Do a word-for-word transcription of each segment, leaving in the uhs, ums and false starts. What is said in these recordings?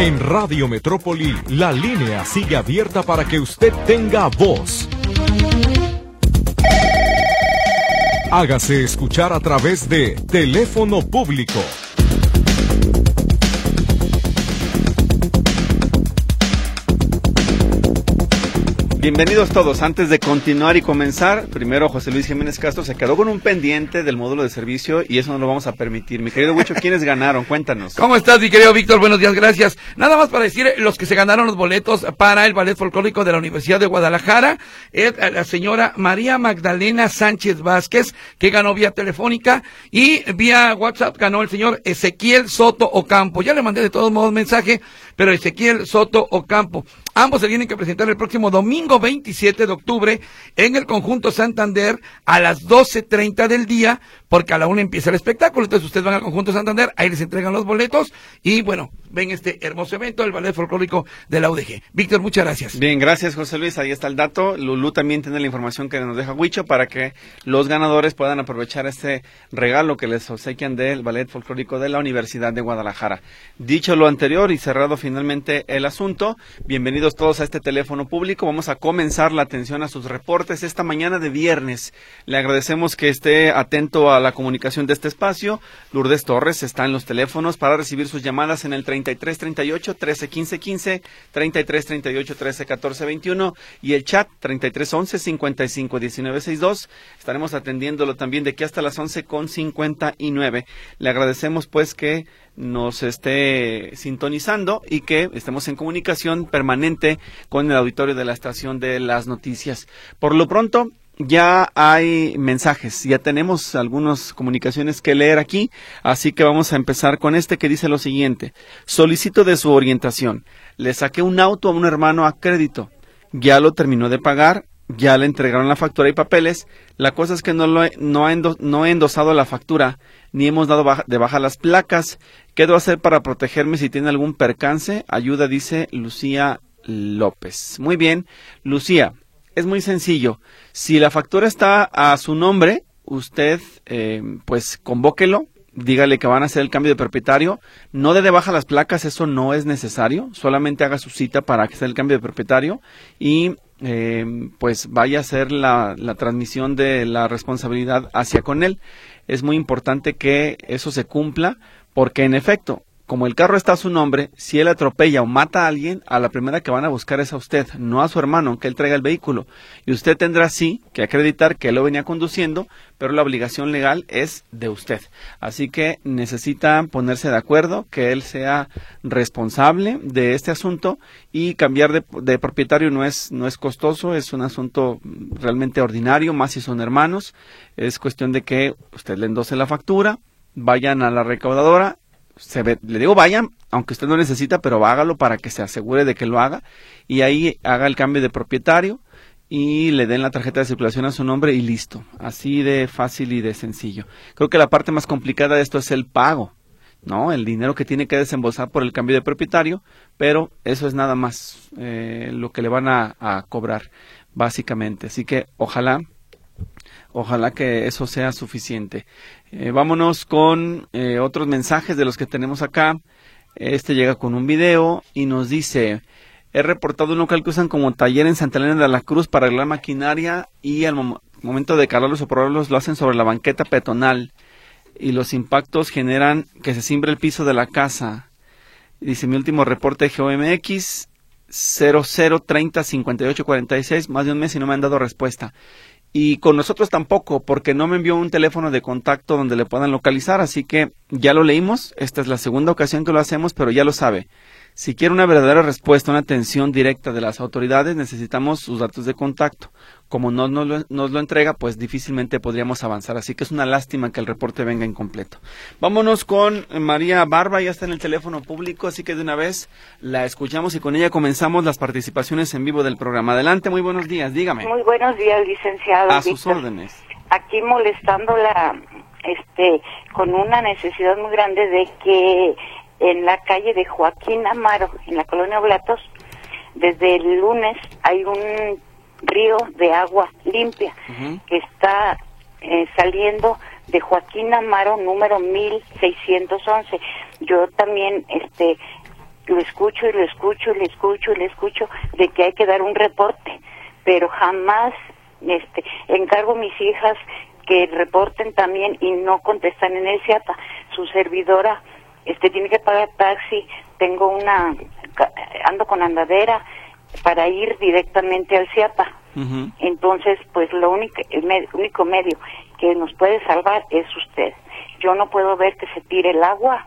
En Radio Metrópoli, la línea sigue abierta para que usted tenga voz. Hágase escuchar a través de teléfono público. Bienvenidos todos. Antes de continuar y comenzar, primero José Luis Jiménez Castro se quedó con un pendiente del módulo de servicio y eso no lo vamos a permitir. Mi querido Huicho, ¿quiénes ganaron? Cuéntanos. ¿Cómo estás, mi querido Víctor? Buenos días, gracias. Nada más para decir, los que se ganaron los boletos para el Ballet Folclórico de la Universidad de Guadalajara es la señora María Magdalena Sánchez Vázquez, que ganó vía telefónica, y vía WhatsApp ganó el señor Ezequiel Soto Ocampo. Ya le mandé de todos modos mensaje, pero Ezequiel Soto Ocampo. Ambos se tienen que presentar el próximo domingo veintisiete de octubre en el Conjunto Santander a las doce treinta del día, porque a la una empieza el espectáculo. Entonces ustedes van al Conjunto Santander, ahí les entregan los boletos y bueno, ven este hermoso evento del Ballet Folclórico de la U D G. Víctor, muchas gracias. Bien, gracias José Luis, ahí está el dato. Lulú también tiene la información que nos deja Huicho para que los ganadores puedan aprovechar este regalo que les obsequian del Ballet Folclórico de la Universidad de Guadalajara. Dicho lo anterior y cerrado finalmente el asunto, bienvenidos todos a este teléfono público. Vamos a comenzar la atención a sus reportes esta mañana de viernes. Le agradecemos que esté atento a la comunicación de este espacio. Lourdes Torres está en los teléfonos para recibir sus llamadas en el treinta y tres treinta y ocho, trece quince quince, treinta y tres treinta y ocho, trece catorce veintiuno y el chat treinta y tres once, cincuenta y cinco diecinueve sesenta y dos. Estaremos atendiéndolo también de aquí hasta las once con cincuenta y nueve. Le agradecemos pues que nos esté sintonizando y que estemos en comunicación permanente con el auditorio de la estación de las noticias. Por lo pronto, ya hay mensajes, ya tenemos algunas comunicaciones que leer aquí, así que vamos a empezar con este que dice lo siguiente: solicito de su orientación, le saqué un auto a un hermano a crédito, ya lo terminó de pagar, ya le entregaron la factura y papeles, la cosa es que no, lo he, no, he endos, no he endosado la factura, ni hemos dado baja, de baja las placas. ¿Qué debo hacer para protegerme si tiene algún percance? Ayuda, dice Lucía López. Muy bien, Lucía, es muy sencillo. Si la factura está a su nombre, usted eh, pues convóquelo, dígale que van a hacer el cambio de propietario, no dé de baja las placas, eso no es necesario, solamente haga su cita para que sea el cambio de propietario y eh, pues vaya a hacer la, la transmisión de la responsabilidad hacia con él. Es muy importante que eso se cumpla porque en efecto, como el carro está a su nombre, si él atropella o mata a alguien, a la primera que van a buscar es a usted, no a su hermano, aunque él traiga el vehículo. Y usted tendrá sí que acreditar que él lo venía conduciendo, pero la obligación legal es de usted. Así que necesita ponerse de acuerdo, que él sea responsable de este asunto y cambiar de, de propietario no es, no es costoso, es un asunto realmente ordinario, más si son hermanos. Es cuestión de que usted le endose la factura, vayan a la recaudadora. Se ve, le digo vayan, aunque usted no necesita, pero hágalo para que se asegure de que lo haga y ahí haga el cambio de propietario y le den la tarjeta de circulación a su nombre y listo, así de fácil y de sencillo. Creo que la parte más complicada de esto es el pago, ¿no? El dinero que tiene que desembolsar por el cambio de propietario, pero eso es nada más eh, lo que le van a, a cobrar básicamente, así que ojalá Ojalá que eso sea suficiente. Eh, vámonos con eh, otros mensajes de los que tenemos acá. Este llega con un video y nos dice: he reportado un local que usan como taller en Santa Elena de la Cruz para arreglar maquinaria y al mom momento de cargarlos o probarlos lo hacen sobre la banqueta peatonal y los impactos generan que se cimbre el piso de la casa. Dice: mi último reporte G O M X cero cero treinta cincuenta y ocho cuarenta y seis, más de un mes y no me han dado respuesta. Y con nosotros tampoco, porque no me envió un teléfono de contacto donde le puedan localizar, así que ya lo leímos, esta es la segunda ocasión que lo hacemos, pero ya lo sabe. Si quiere una verdadera respuesta, una atención directa de las autoridades, necesitamos sus datos de contacto. Como no nos lo, nos lo entrega, pues difícilmente podríamos avanzar, así que es una lástima que el reporte venga incompleto. Vámonos con María Barba, ya está en el teléfono público, así que de una vez la escuchamos y con ella comenzamos las participaciones en vivo del programa. Adelante, muy buenos días, dígame. Muy buenos días, licenciado. A sus órdenes. Aquí molestándola, este, con una necesidad muy grande de que en la calle de Joaquín Amaro, en la colonia Oblatos, desde el lunes hay un río de agua limpia uh-huh. que está eh, saliendo de Joaquín Amaro número mil seiscientos once. Yo también este lo escucho y lo escucho y lo escucho y lo escucho de que hay que dar un reporte, pero jamás este encargo a mis hijas que reporten también y no contestan en el CIAPA. Su servidora este tiene que pagar taxi, tengo una, ando con andadera para ir directamente al CIAPA. Uh-huh. Entonces, pues lo único, el med, único medio que nos puede salvar es usted. Yo no puedo ver que se tire el agua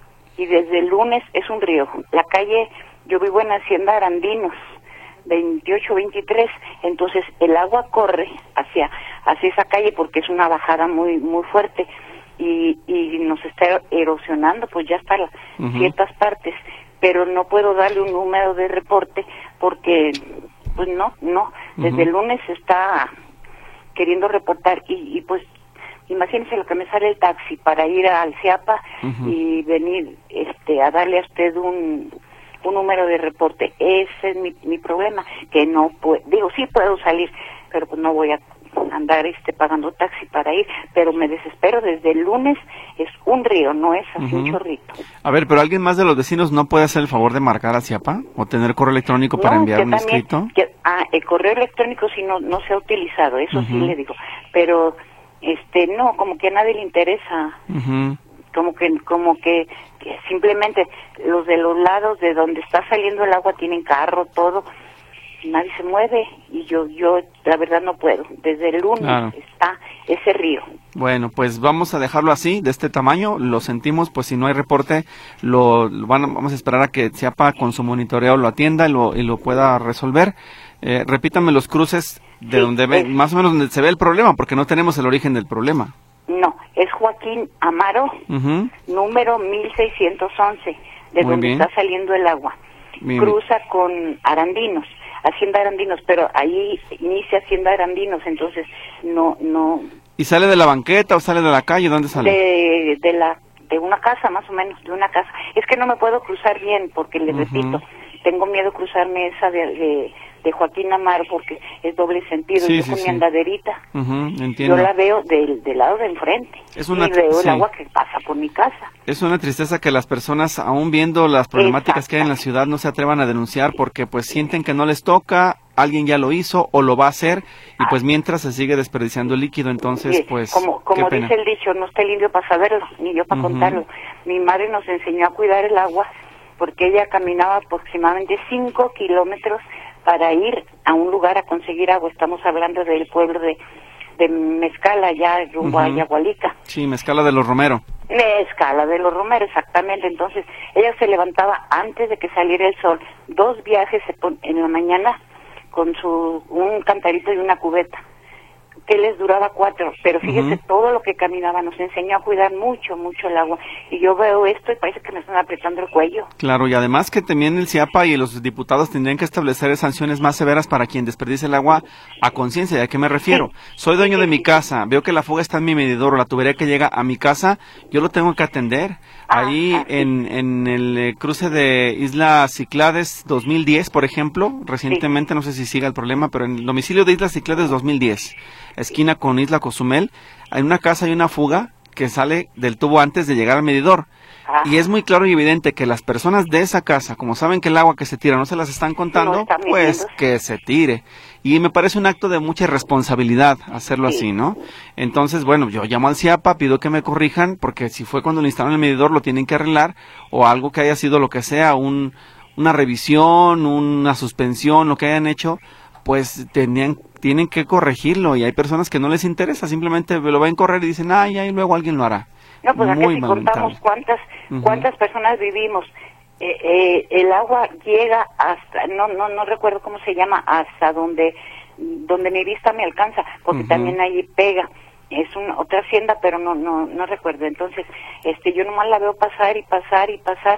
y desde el lunes es un río. La calle, yo vivo en Hacienda Arandinos, veintiocho veintitrés, entonces el agua corre hacia hacia esa calle porque es una bajada muy muy fuerte y, y nos está erosionando pues ya hasta la, uh-huh. ciertas partes, pero no puedo darle un número de reporte porque pues no, no, desde uh-huh. el lunes está queriendo reportar y, y pues imagínese lo que me sale el taxi para ir al CIAPA uh-huh. y venir este a darle a usted un un número de reporte. Ese es mi, mi problema, que no puedo, digo, sí puedo salir, pero pues no voy a andar este pagando taxi para ir, pero me desespero desde el lunes, es un río, no es así uh-huh. un chorrito. A ver, pero ¿alguien más de los vecinos no puede hacer el favor de marcar a CIAPA o tener correo electrónico para no, enviar un también, escrito? Que, ah, el correo electrónico sí no, no se ha utilizado, eso uh-huh. sí le digo, pero este no, como que a nadie le interesa. Uh-huh. como que como que, que simplemente los de los lados de donde está saliendo el agua tienen carro, todo, nadie se mueve y yo yo la verdad no puedo. Desde el lunes claro. está ese río. Bueno, pues vamos a dejarlo así, de este tamaño, lo sentimos, pues si no hay reporte, lo, lo van, vamos a esperar a que CIAPA con su monitoreo lo atienda y lo, y lo pueda resolver. Eh, repítame los cruces de sí, donde ve, es, más o menos donde se ve el problema, porque no tenemos el origen del problema. No, es Joaquín Amaro, uh-huh. número mil seiscientos once, de Muy donde bien. Está saliendo el agua. Bien. Cruza con Arandinos, Hacienda Arandinos, pero ahí inicia Hacienda Arandinos, entonces no, no. ¿Y sale de la banqueta o sale de la calle? ¿Dónde sale? De, de la, de una casa, más o menos, de una casa. Es que no me puedo cruzar bien, porque le uh-huh. repito, tengo miedo cruzarme esa de, de, de Joaquín Amaro porque es doble sentido. Sí, yo sí, con sí. mi andaderita, uh-huh, entiendo. Yo la veo del, del lado de enfrente es una, y veo sí. el agua que pasa por mi casa. Es una tristeza que las personas, aún viendo las problemáticas que hay en la ciudad, no se atrevan a denunciar porque pues sienten que no les toca, alguien ya lo hizo o lo va a hacer y pues mientras se sigue desperdiciando el líquido, entonces sí, pues como, como dice el dicho, no está el indio para saberlo, ni yo para uh-huh. contarlo. Mi madre nos enseñó a cuidar el agua porque ella caminaba aproximadamente cinco kilómetros para ir a un lugar a conseguir agua. Estamos hablando del pueblo de, de Mezcala, allá rumbo uh-huh. a Yagualica. Sí, Mezcala de los Romero. Mezcala de los Romero, exactamente. Entonces, ella se levantaba antes de que saliera el sol. Dos viajes se pon- en la mañana con su un cantarito y una cubeta, que les duraba cuatro, pero fíjese uh-huh. todo lo que caminaba, nos enseñó a cuidar mucho, mucho el agua, y yo veo esto y parece que me están apretando el cuello. Claro, y además que también el CIAPA y los diputados tendrían que establecer sanciones más severas para quien desperdicie el agua a conciencia. ¿A qué me refiero? Sí. Soy dueño sí, de mi sí. casa, veo que la fuga está en mi medidor o la tubería que llega a mi casa, yo lo tengo que atender. Ahí ah, en, en el eh, cruce de Isla Ciclades dos mil diez, por ejemplo, recientemente, sí. no sé si siga el problema, pero en el domicilio de Isla Ciclades dos mil diez, esquina con Isla Cozumel, en una casa hay una fuga que sale del tubo antes de llegar al medidor. Ah. Y es muy claro y evidente que las personas de esa casa, como saben que el agua que se tira no se las están contando, no están pues que se tire. Y me parece un acto de mucha irresponsabilidad hacerlo sí. así, ¿no? Entonces, bueno, yo llamo al CIAPA, pido que me corrijan, porque si fue cuando le instalaron el medidor lo tienen que arreglar, o algo que haya sido lo que sea, un, una revisión, una suspensión, lo que hayan hecho, pues tenían, tienen que corregirlo, y hay personas que no les interesa, simplemente lo ven correr y dicen, ay, ay, luego alguien lo hará. No, pues aquí si contamos cuántas, uh-huh. cuántas personas vivimos, eh, eh, el agua llega hasta, no, no, no recuerdo cómo se llama, hasta donde, donde mi vista me alcanza, porque uh-huh. también ahí pega, es una, otra hacienda, pero no, no, no recuerdo. Entonces, este, yo nomás la veo pasar y pasar y pasar,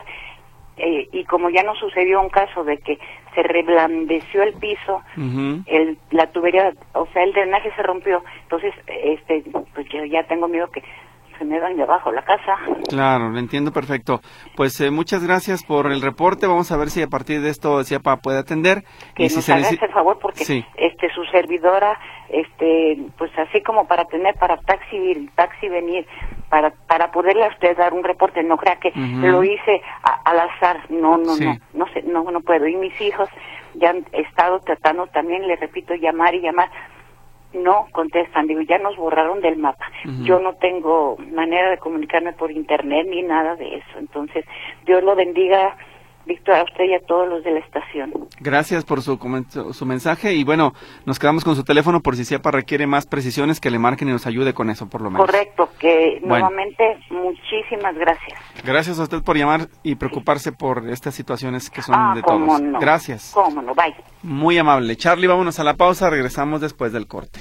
eh, y como ya no sucedió un caso de que se reblandeció el piso, uh-huh. el, la tubería, o sea, el drenaje se rompió, entonces, este, pues yo ya tengo miedo que se me van de abajo la casa. Claro, lo entiendo perfecto. Pues eh, muchas gracias por el reporte. Vamos a ver si a partir de esto CIAPA puede atender. Que y si nos se hagas necesita... el favor, porque sí. este su servidora, este pues así como para tener para taxi taxi venir, para para poderle a usted dar un reporte, no crea que uh-huh. lo hice a, al azar, no, no, sí. no, no sé, no, no puedo. Y mis hijos ya han estado tratando también, le repito, llamar y llamar. No contestan, digo, ya nos borraron del mapa. Uh-huh. Yo no tengo manera de comunicarme por internet ni nada de eso. Entonces, Dios lo bendiga, Víctor, a usted y a todos los de la estación. Gracias por su comento, su mensaje, y bueno, nos quedamos con su teléfono por si CIAPA requiere más precisiones, que le marquen y nos ayude con eso, por lo menos. Correcto, que bueno. nuevamente muchísimas gracias. Gracias a usted por llamar y preocuparse por estas situaciones que son ah, de cómo todos. No. Gracias. Cómo no, bye. Muy amable. Charlie, vámonos a la pausa, regresamos después del corte.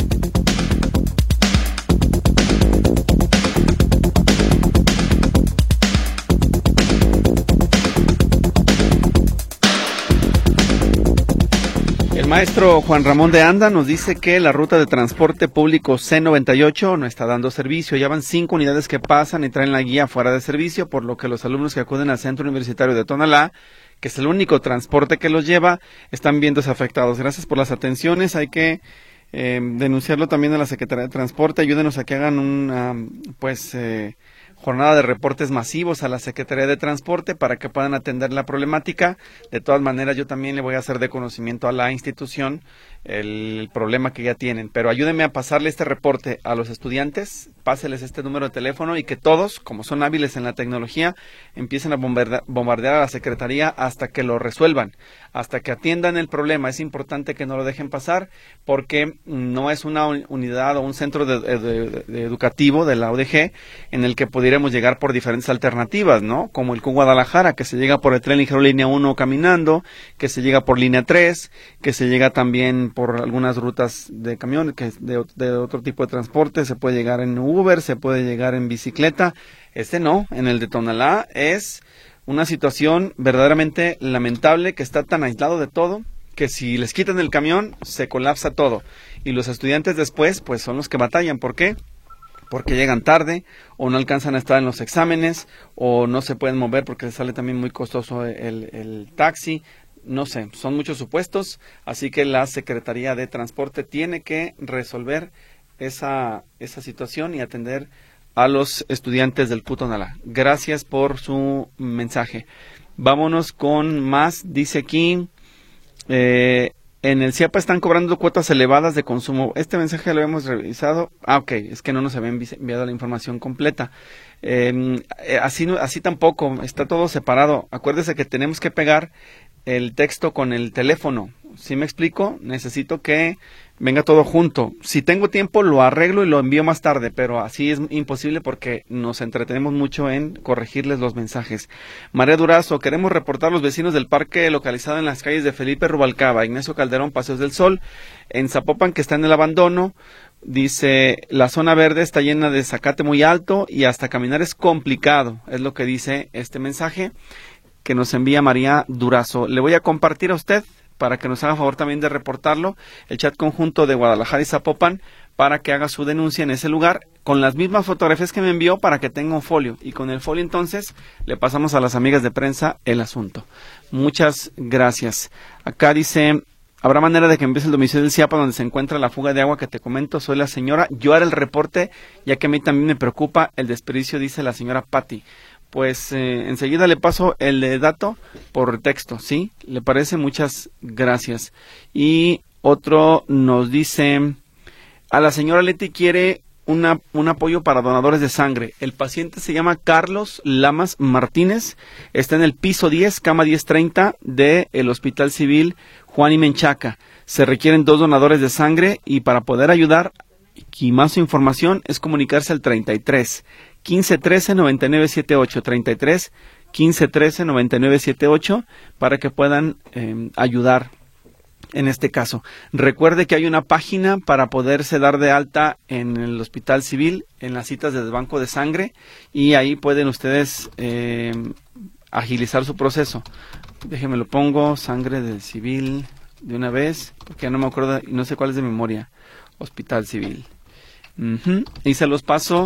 El maestro Juan Ramón de Anda nos dice que la ruta de transporte público C noventa y ocho no está dando servicio. Ya van cinco unidades que pasan y traen la guía fuera de servicio, por lo que los alumnos que acuden al Centro Universitario de Tonalá, que es el único transporte que los lleva, están viéndose afectados. Gracias por las atenciones. Hay que eh, denunciarlo también a la Secretaría de Transporte. Ayúdenos a que hagan una, pues... Eh, jornada de reportes masivos a la Secretaría de Transporte para que puedan atender la problemática. De todas maneras, yo también le voy a hacer de conocimiento a la institución el, el problema que ya tienen, pero ayúdenme a pasarle este reporte a los estudiantes, páseles este número de teléfono y que todos, como son hábiles en la tecnología, empiecen a bombardear, bombardear a la Secretaría hasta que lo resuelvan, hasta que atiendan el problema. Es importante que no lo dejen pasar, porque no es una unidad o un centro de, de, de, de educativo de la O D G en el que pudiera llegar por diferentes alternativas, ¿no? Como el Q Guadalajara, que se llega por el tren ligero línea uno caminando, que se llega por línea tres, que se llega también por algunas rutas de camión, que de, de otro tipo de transporte, se puede llegar en Uber, se puede llegar en bicicleta. Este no, en el de Tonalá es una situación verdaderamente lamentable, que está tan aislado de todo, que si les quitan el camión, se colapsa todo. Y los estudiantes después, pues son los que batallan. ¿Por qué? Porque llegan tarde, o no alcanzan a estar en los exámenes, o no se pueden mover porque les sale también muy costoso el, el taxi. No sé, son muchos supuestos, así que la Secretaría de Transporte tiene que resolver esa, esa situación y atender a los estudiantes del Q U Tonalá. Gracias por su mensaje. Vámonos con más. Dice aquí... Eh, En el CIAPA están cobrando cuotas elevadas de consumo. Este mensaje lo hemos revisado. Ah, ok, es que no nos habían enviado la información completa. Eh, así, así tampoco, está todo separado. Acuérdese que tenemos que pegar el texto con el teléfono. ¿Sí me explico? Necesito que venga todo junto. Si tengo tiempo lo arreglo y lo envío más tarde, pero así es imposible porque nos entretenemos mucho en corregirles los mensajes. María Durazo, queremos reportar a los vecinos del parque localizado en las calles de Felipe Rubalcaba, Ignacio Calderón, Paseos del Sol, en Zapopan, que está en el abandono. Dice, la zona verde está llena de zacate muy alto y hasta caminar es complicado, es lo que dice este mensaje que nos envía María Durazo. Le voy a compartir a usted, para que nos haga favor también de reportarlo, el chat conjunto de Guadalajara y Zapopan, para que haga su denuncia en ese lugar, con las mismas fotografías que me envió, para que tenga un folio, y con el folio entonces le pasamos a las amigas de prensa el asunto. Muchas gracias. Acá dice, ¿habrá manera de que empiece el domicilio del CIAPA donde se encuentra la fuga de agua que te comento? Soy la señora, yo haré el reporte, ya que a mí también me preocupa el desperdicio, dice la señora Patti. Pues eh, enseguida le paso el eh, dato por texto, ¿sí? ¿Le parece? Muchas gracias. Y otro nos dice, a la señora Leti quiere una, un apoyo para donadores de sangre. El paciente se llama Carlos Lamas Martínez, está en el piso diez, cama diez treinta del Hospital Civil Juan y Menchaca. Se requieren dos donadores de sangre y para poder ayudar y más información es comunicarse al treinta y tres, quince trece, noventa y nueve setenta y ocho, treinta y tres, quince trece, noventa y nueve setenta y ocho, para que puedan eh, ayudar en este caso. Recuerde que hay una página para poderse dar de alta en el Hospital Civil, en las citas del banco de sangre, y ahí pueden ustedes eh, agilizar su proceso. Déjenme lo pongo, sangre del civil, de una vez, porque ya no me acuerdo y no sé cuál es de memoria. Hospital Civil. Uh-huh. Y se los paso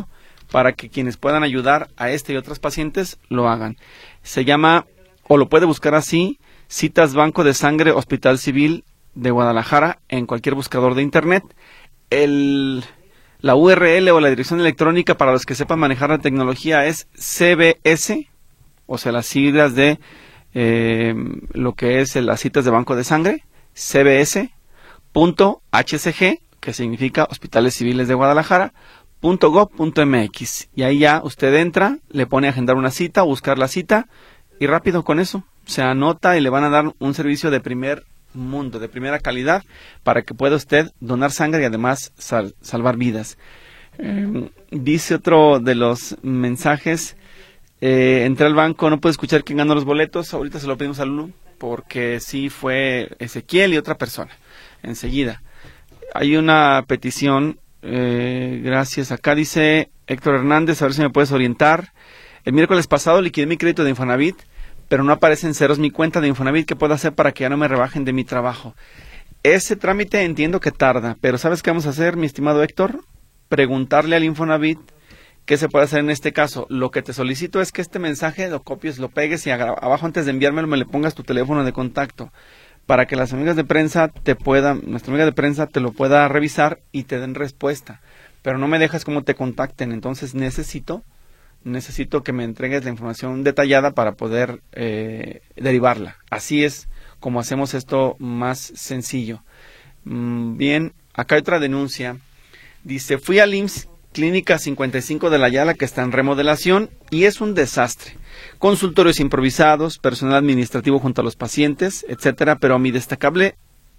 para que quienes puedan ayudar a este y otros pacientes lo hagan. Se llama, o lo puede buscar así, Citas Banco de Sangre Hospital Civil de Guadalajara en cualquier buscador de internet. El, la U R L o la dirección electrónica para los que sepan manejar la tecnología es C B S, o sea, las siglas de eh, lo que es las citas de banco de sangre, C B S punto H C G, que significa Hospitales Civiles de Guadalajara, punto gob punto M X, y ahí ya usted entra, le pone a agendar una cita, buscar la cita, y rápido con eso se anota y le van a dar un servicio de primer mundo, de primera calidad, para que pueda usted donar sangre y además sal, salvar vidas. Eh, dice otro de los mensajes, eh, entré al banco, no puedo escuchar quién ganó los boletos, ahorita se lo pedimos a Lulu, porque sí fue Ezequiel y otra persona, enseguida. Hay una petición, eh, gracias, acá dice Héctor Hernández, a ver si me puedes orientar. El miércoles pasado liquidé mi crédito de Infonavit, pero no aparecen ceros mi cuenta de Infonavit. ¿Qué puedo hacer para que ya no me rebajen de mi trabajo? Ese trámite entiendo que tarda, pero ¿sabes qué vamos a hacer, mi estimado Héctor? Preguntarle al Infonavit qué se puede hacer en este caso. Lo que te solicito es que este mensaje lo copies, lo pegues y abajo antes de enviármelo me le pongas tu teléfono de contacto, para que las amigas de prensa te puedan, nuestra amiga de prensa te lo pueda revisar y te den respuesta. Pero no me dejas cómo te contacten, entonces necesito... necesito que me entregues la información detallada para poder eh, derivarla. Así es como hacemos esto más sencillo. Mm, bien, acá hay otra denuncia. Dice, fui al I M S S Clínica cincuenta y cinco de la Ayala, que está en remodelación, y es un desastre. Consultorios improvisados, personal administrativo junto a los pacientes, etcétera, pero mi destacable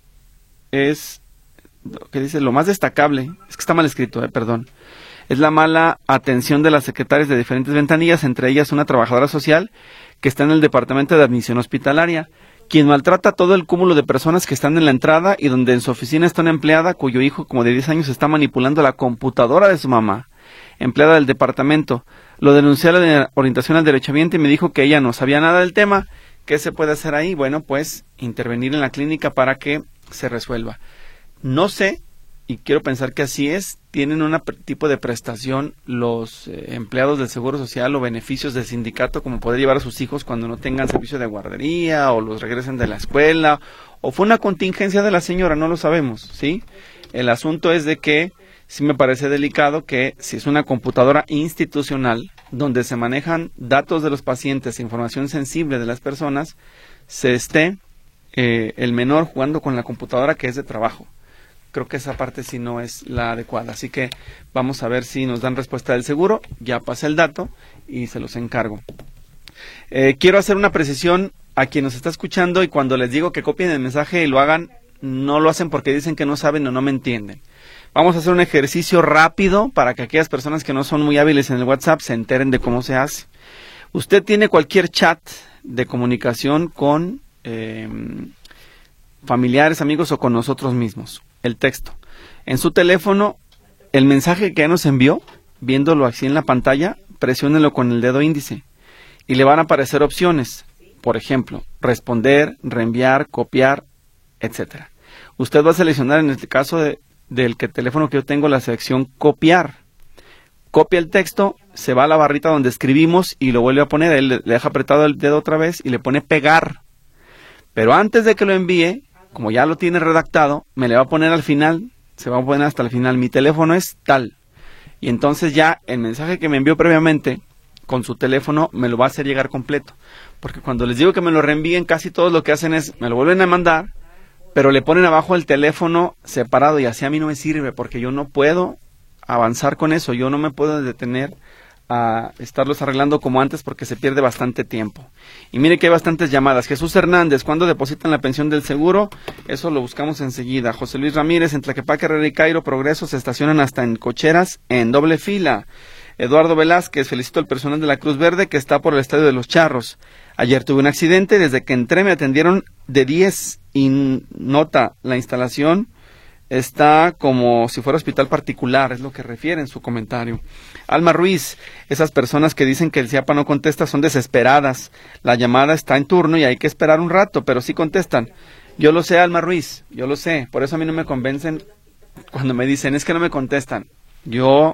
es, ¿qué dice? Lo más destacable, es que está mal escrito, eh, perdón. Es la mala atención de las secretarias de diferentes ventanillas, entre ellas una trabajadora social que está en el departamento de admisión hospitalaria, quien maltrata todo el cúmulo de personas que están en la entrada y donde en su oficina está una empleada cuyo hijo, como de diez años, está manipulando la computadora de su mamá, empleada del departamento. Lo denuncié a la orientación al derechamiento y me dijo que ella no sabía nada del tema. ¿Qué se puede hacer ahí? Bueno, pues intervenir en la clínica para que se resuelva. No sé, y quiero pensar que así es, tienen un tipo de prestación los eh, empleados del Seguro Social o beneficios del sindicato, como poder llevar a sus hijos cuando no tengan servicio de guardería o los regresen de la escuela, o fue una contingencia de la señora, no lo sabemos, ¿sí? El asunto es de que sí me parece delicado que si es una computadora institucional donde se manejan datos de los pacientes, información sensible de las personas, se esté eh, el menor jugando con la computadora que es de trabajo. Creo que esa parte sí no es la adecuada, así que vamos a ver si nos dan respuesta del seguro. Ya pasé el dato y se los encargo. Eh, quiero hacer una precisión a quien nos está escuchando, y cuando les digo que copien el mensaje y lo hagan, no lo hacen porque dicen que no saben o no me entienden. Vamos a hacer un ejercicio rápido para que aquellas personas que no son muy hábiles en el WhatsApp se enteren de cómo se hace. Usted tiene cualquier chat de comunicación con eh, familiares, amigos o con nosotros mismos. El texto. En su teléfono, el mensaje que ya nos envió, viéndolo así en la pantalla, presiónelo con el dedo índice y le van a aparecer opciones. Por ejemplo, responder, reenviar, copiar, etcétera. Usted va a seleccionar, en este caso de, del que teléfono que yo tengo, la sección copiar. Copia el texto, se va a la barrita donde escribimos y lo vuelve a poner. Él le deja apretado el dedo otra vez y le pone pegar. Pero antes de que lo envíe, como ya lo tiene redactado, me le va a poner al final, se va a poner hasta el final, mi teléfono es tal. Y entonces ya el mensaje que me envió previamente con su teléfono me lo va a hacer llegar completo. Porque cuando les digo que me lo reenvíen, casi todos lo que hacen es, me lo vuelven a mandar, pero le ponen abajo el teléfono separado, y así a mí no me sirve, porque yo no puedo avanzar con eso, yo no me puedo detener a estarlos arreglando como antes porque se pierde bastante tiempo. Y mire que hay bastantes llamadas. Jesús Hernández, ¿cuándo depositan la pensión del seguro? Eso lo buscamos enseguida. José Luis Ramírez, en Tlaquepaque, Herrera y Cairo, Progreso, se estacionan hasta en cocheras en doble fila. Eduardo Velázquez, felicito al personal de la Cruz Verde que está por el Estadio de los Charros. Ayer tuve un accidente, desde que entré me atendieron de diez y nota, la instalación está como si fuera hospital particular, es lo que refiere en su comentario. Alma Ruiz, esas personas que dicen que el CIAPA no contesta son desesperadas. La llamada está en turno y hay que esperar un rato, pero sí contestan. Yo lo sé, Alma Ruiz, yo lo sé. Por eso a mí no me convencen cuando me dicen, es que no me contestan. Yo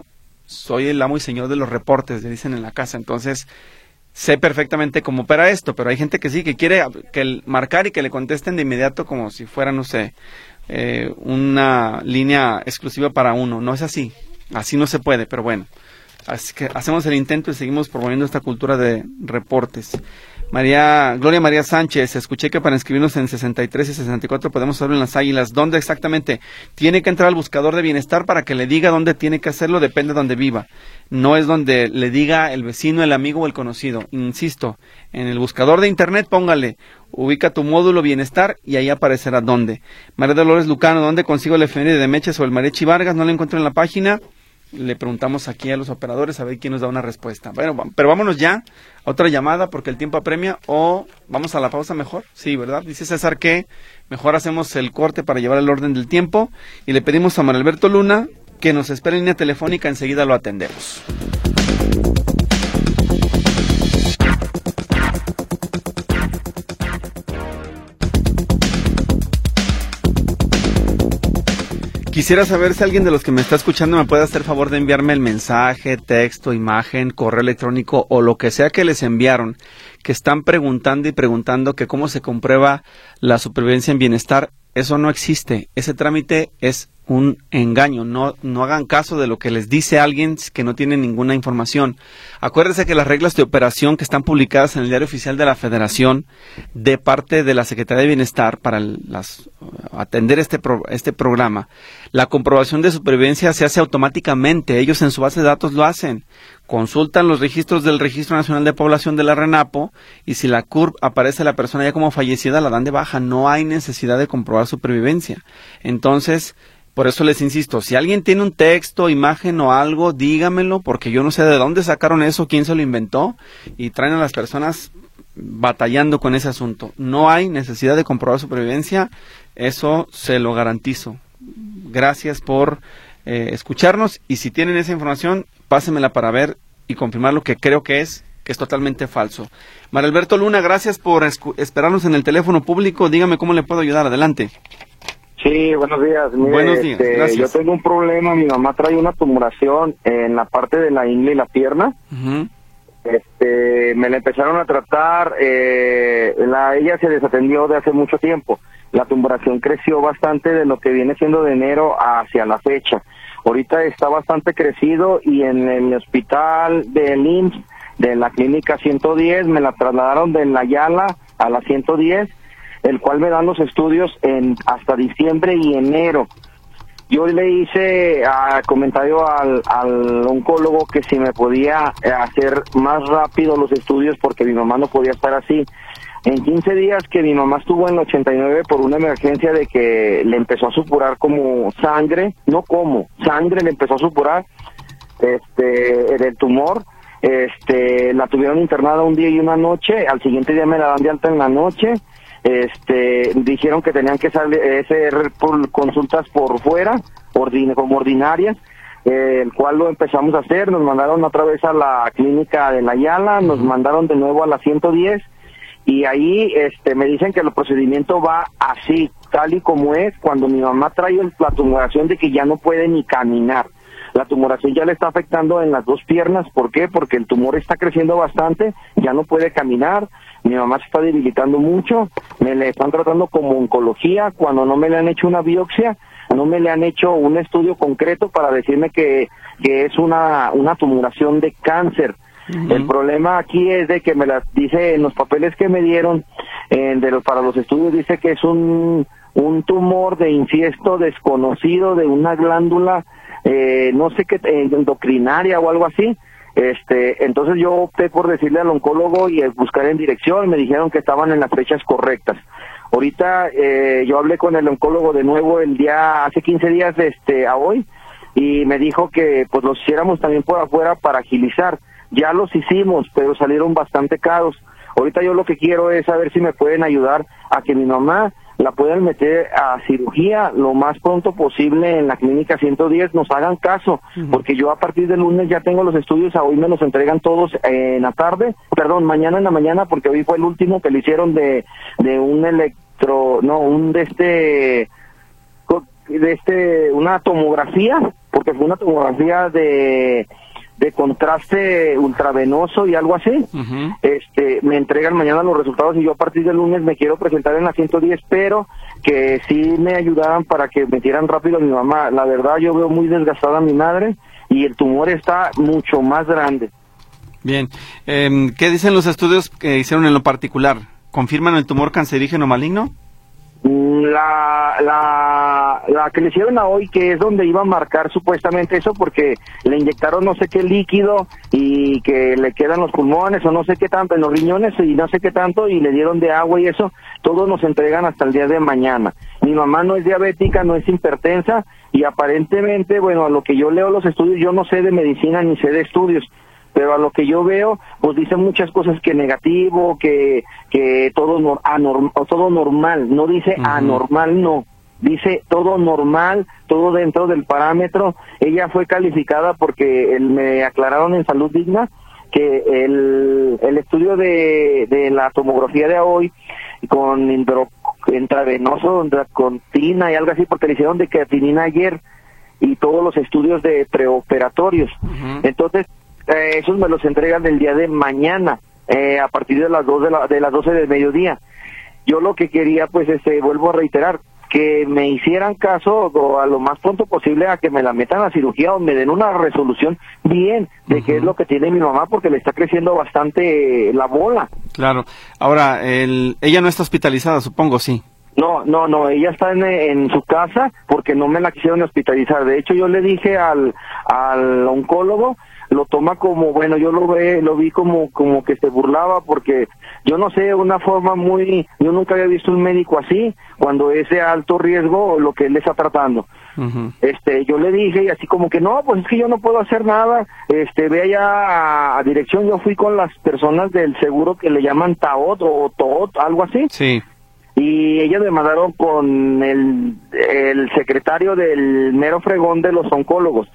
soy el amo y señor de los reportes, le dicen en la casa, entonces sé perfectamente cómo opera esto, pero hay gente que sí, que quiere que el marcar y que le contesten de inmediato como si fuera, no sé, eh, una línea exclusiva para uno. No es así, así no se puede, pero bueno, así que hacemos el intento y seguimos promoviendo esta cultura de reportes. María, Gloria María Sánchez, escuché que para inscribirnos en sesenta y tres y sesenta y cuatro podemos hacerlo en las Águilas. ¿Dónde exactamente? Tiene que entrar al buscador de bienestar para que le diga dónde tiene que hacerlo, depende de dónde viva. No es donde le diga el vecino, el amigo o el conocido. Insisto, en el buscador de internet póngale, ubica tu módulo bienestar y ahí aparecerá dónde. María Dolores Lucano, ¿dónde consigo la efeméride de Meches o el Mariachi Vargas? No la encuentro en la página. Le preguntamos aquí a los operadores a ver quién nos da una respuesta. Bueno, pero vámonos ya a otra llamada porque el tiempo apremia, o vamos a la pausa mejor. Sí, ¿verdad? Dice César que mejor hacemos el corte para llevar el orden del tiempo y le pedimos a Manuel Alberto Luna que nos espere en línea telefónica, enseguida lo atendemos. Quisiera saber si alguien de los que me está escuchando me puede hacer favor de enviarme el mensaje, texto, imagen, correo electrónico o lo que sea que les enviaron, que están preguntando y preguntando que cómo se comprueba la supervivencia en bienestar. Eso no existe, ese trámite es un engaño, no, no hagan caso de lo que les dice alguien que no tiene ninguna información. Acuérdense que las reglas de operación que están publicadas en el Diario Oficial de la Federación de parte de la Secretaría de Bienestar para las, atender este, pro, este programa, la comprobación de supervivencia se hace automáticamente, ellos en su base de datos lo hacen. Consultan los registros del Registro Nacional de Población de la RENAPO y si la C U R P aparece la persona ya como fallecida, la dan de baja. No hay necesidad de comprobar supervivencia. Entonces, por eso les insisto, si alguien tiene un texto, imagen o algo, dígamelo, porque yo no sé de dónde sacaron eso, quién se lo inventó, y traen a las personas batallando con ese asunto. No hay necesidad de comprobar supervivencia, eso se lo garantizo. Gracias por eh, escucharnos, y si tienen esa información, pásenmela para ver y confirmar lo que creo que es, que es totalmente falso. María Alberto Luna, gracias por esperarnos en el teléfono público, dígame cómo le puedo ayudar, adelante. Sí, buenos días. Mire, buenos días, este, gracias. Yo tengo un problema, mi mamá trae una tumoración en la parte de la ingle y la pierna. Uh-huh. Este, me la empezaron a tratar, eh, la, ella se desatendió de hace mucho tiempo. La tumoración creció bastante de lo que viene siendo de enero hacia la fecha. Ahorita está bastante crecido y en el hospital del I M S S, de la clínica ciento diez, me la trasladaron de la Ayala a la ciento diez, el cual me dan los estudios en hasta diciembre y enero. Yo le hice uh, comentario al, al oncólogo que si me podía hacer más rápido los estudios porque mi mamá no podía estar así. En quince días que mi mamá estuvo en ochenta y nueve por una emergencia de que le empezó a supurar como sangre, no como, sangre le empezó a supurar este, del tumor. Este, la tuvieron internada un día y una noche, al siguiente día me la dan de alta en la noche. Este, dijeron que tenían que hacer por consultas por fuera, ordin como ordinarias, eh, el cual lo empezamos a hacer. Nos mandaron otra vez a la clínica de la Ayala, nos mandaron de nuevo a la ciento diez, y ahí este, me dicen que el procedimiento va así, tal y como es, cuando mi mamá trae la tumoración de que ya no puede ni caminar. La tumoración ya le está afectando en las dos piernas. ¿Por qué? Porque el tumor está creciendo bastante, ya no puede caminar, mi mamá se está debilitando mucho, me le están tratando como oncología, cuando no me le han hecho una biopsia, no me le han hecho un estudio concreto para decirme que, que es una, una tumoración de cáncer. Uh-huh. El problema aquí es de que me las dice en los papeles que me dieron eh, de los, para los estudios, dice que es un, un tumor de infiesto desconocido de una glándula, eh, no sé qué, eh, endocrinaria o algo así. Este, entonces yo opté por decirle al oncólogo y buscar en dirección, me dijeron que estaban en las fechas correctas. Ahorita eh, yo hablé con el oncólogo de nuevo el día, hace quince días este, a hoy, y me dijo que pues los hiciéramos también por afuera para agilizar. Ya los hicimos, pero salieron bastante caros. Ahorita yo lo que quiero es saber si me pueden ayudar a que mi mamá la puedan meter a cirugía lo más pronto posible en la clínica ciento diez, nos hagan caso, uh-huh. porque yo a partir del lunes ya tengo los estudios, a hoy me los entregan todos en la tarde, perdón, mañana en la mañana, porque hoy fue el último que le hicieron de, de un electro, no, un de este, de este, una tomografía, porque fue una tomografía de de contraste ultravenoso y algo así. Uh-huh. Este, me entregan mañana los resultados y yo a partir del lunes me quiero presentar en la ciento diez, pero que sí me ayudaran para que metieran rápido a mi mamá. La verdad, yo veo muy desgastada a mi madre y el tumor está mucho más grande. Bien, eh, ¿qué dicen los estudios que hicieron en lo particular? ¿Confirman el tumor cancerígeno maligno? La, la, la que le hicieron a hoy, que es donde iba a marcar supuestamente eso, porque le inyectaron no sé qué líquido y que le quedan los pulmones o no sé qué tanto, en los riñones y no sé qué tanto, y le dieron de agua y eso, todos nos entregan hasta el día de mañana. Mi mamá no es diabética, no es hipertensa, y aparentemente, bueno, a lo que yo leo los estudios, yo no sé de medicina ni sé de estudios, pero a lo que yo veo, pues dicen muchas cosas que negativo, que que todo no, anorm, todo normal, no dice uh-huh. anormal, no, dice todo normal, todo dentro del parámetro. Ella fue calificada porque el, me aclararon en Salud Digna que el, el estudio de, de la tomografía de hoy con indro, intravenoso, con tina y algo así, porque le hicieron de creatinina ayer, y todos los estudios de preoperatorios. Uh-huh. Entonces, Eh, esos me los entregan el día de mañana, eh, a partir de las dos de, la, de las doce del mediodía. Yo lo que quería, pues, este, vuelvo a reiterar, que me hicieran caso o a lo más pronto posible a que me la metan a cirugía o me den una resolución bien de uh-huh. qué es lo que tiene mi mamá, porque le está creciendo bastante la bola. Claro. Ahora, el, ella no está hospitalizada, supongo, sí. No, no, no, ella está en, en su casa porque no me la quisieron hospitalizar. De hecho, yo le dije al, al oncólogo, lo toma como, bueno, yo lo ve, lo vi como como que se burlaba, porque yo no sé, una forma muy, yo nunca había visto un médico así, cuando es de alto riesgo lo que él está tratando. Uh-huh. Este, yo le dije, y así como que no, pues es que yo no puedo hacer nada, este, ve allá a, a dirección. Yo fui con las personas del seguro que le llaman TAOT o TOT, algo así. Sí. Y ellos me mandaron con el, el secretario del mero fregón de los oncólogos.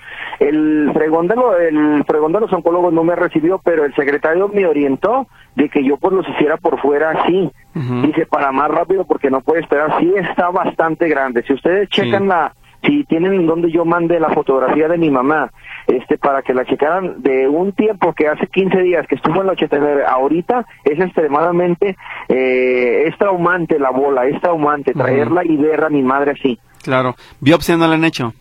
El fregón de, lo, el fregón de los oncólogos no me recibió, pero el secretario me orientó de que yo pues los hiciera por fuera así. Uh-huh. Dice, para más rápido, porque no puede esperar. Sí está bastante grande. Si ustedes checan sí. la... Si tienen en donde yo mandé la fotografía de mi mamá, este, para que la checaran de un tiempo que hace quince días que estuvo en la ochenta y nueve, ahorita es extremadamente, eh, es traumante la bola, es traumante traerla uh-huh. y ver a mi madre así. Claro. ¿Biopsia no le han hecho?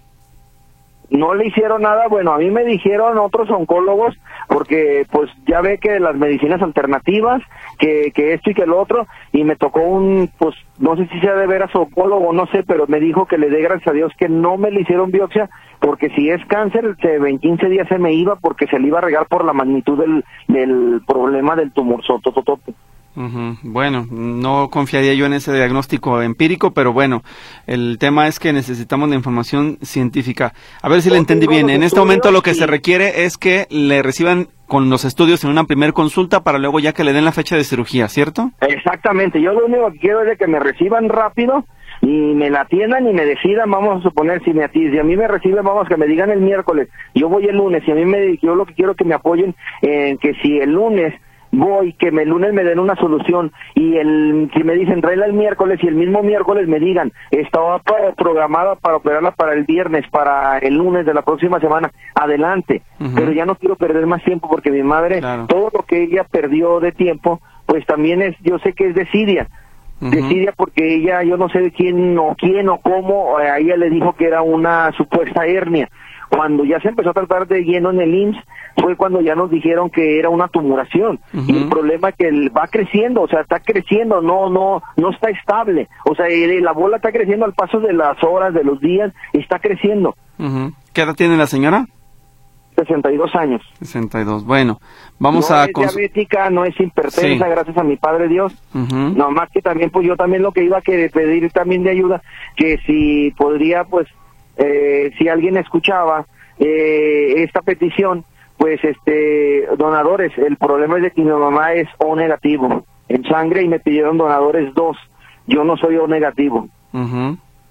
No le hicieron nada. Bueno, a mí me dijeron otros oncólogos, porque pues ya ve que las medicinas alternativas, que, que esto y que lo otro, y me tocó un, pues no sé si sea de veras oncólogo, no sé, pero me dijo que le dé gracias a Dios que no me le hicieron biopsia, porque si es cáncer, se, en quince días se me iba, porque se le iba a regar por la magnitud del, del problema del tumor sotototote. Uh-huh. Bueno, no confiaría yo en ese diagnóstico empírico, pero bueno, el tema es que necesitamos la información científica. A ver si le entendí bien. En este momento lo que se requiere es que le reciban con los estudios en una primer consulta para luego ya que le den la fecha de cirugía, ¿cierto? Exactamente. Yo lo único que quiero es de que me reciban rápido y me la atiendan y me decidan. Vamos a suponer, si, me, si a mí me reciben, vamos, que me digan el miércoles, yo voy el lunes, y a mí me, yo lo que quiero que me apoyen en que si el lunes voy, que me, el lunes me den una solución, y el si me dicen tráela el miércoles, y el mismo miércoles me digan estaba programada para operarla para el viernes, para el lunes de la próxima semana, adelante. Uh-huh. Pero ya no quiero perder más tiempo, porque mi madre, claro, todo lo que ella perdió de tiempo, pues también es, yo sé que es desidia. Uh-huh. Desidia porque ella, yo no sé de quién o quién o cómo, a ella le dijo que era una supuesta hernia. Cuando ya se empezó a tratar de lleno en el I M S S, fue cuando ya nos dijeron que era una tumoración. Uh-huh. Y el problema es que va creciendo, o sea, está creciendo, no no no está estable. O sea, la bola está creciendo al paso de las horas, de los días, está creciendo. Uh-huh. ¿Qué edad tiene la señora? sesenta y dos años. sesenta y dos, bueno, vamos no a... No es cons- diabética, no es hipertensa, sí, gracias a mi Padre Dios. Uh-huh. No más que también, pues yo también lo que iba a que pedir también de ayuda, que si podría, pues, Eh, si alguien escuchaba eh, esta petición, pues este donadores. El problema es de que mi mamá es O negativo en sangre y me pidieron donadores dos. Yo no soy O negativo. Uh-huh.